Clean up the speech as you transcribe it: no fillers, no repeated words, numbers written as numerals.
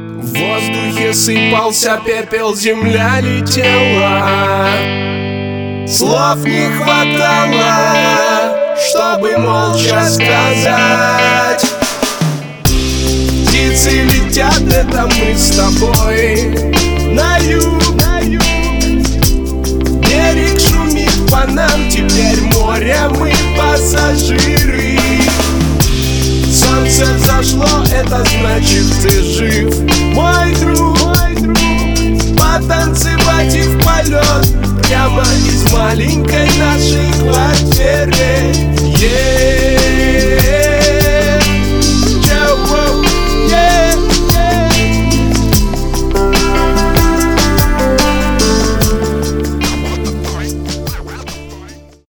В воздухе сыпался пепел, земля летела. Слов не хватало, чтобы молча сказать. Птицы летят, это мы с тобой на юг. Берег шумит по нам, теперь море, мы пассажиры. Солнце взошло, это значит ты жив, мой друг. Потанцевать и в полет прямо из маленькой нашей квартиры.